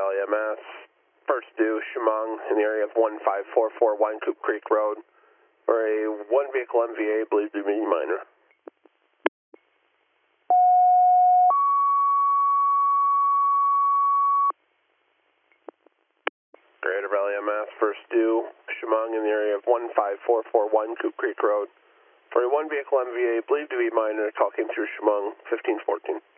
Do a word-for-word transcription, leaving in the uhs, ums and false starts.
Valley M S, first due, Chemung, in the area of one five four four one Coop Creek Road, for a one vehicle M V A believed to be minor. Greater Valley M S, first due, Chemung, in the area of one five four four one Coop Creek Road, for a one vehicle M V A believed to be minor. Call came through Chemung, fifteen fourteen.